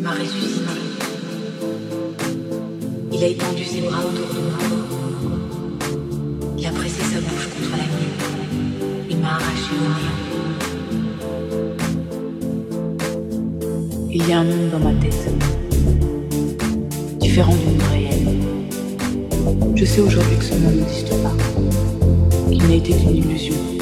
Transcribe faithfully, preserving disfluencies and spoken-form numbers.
m'a ressuscité. Il a étendu ses bras autour de moi. Il a pressé sa bouche contre la mienne. Il m'a arraché au néant. Il y a un monde dans ma tête, différent du monde réel. Je sais aujourd'hui que ce monde n'existe pas, qu'il n'a été qu'une illusion.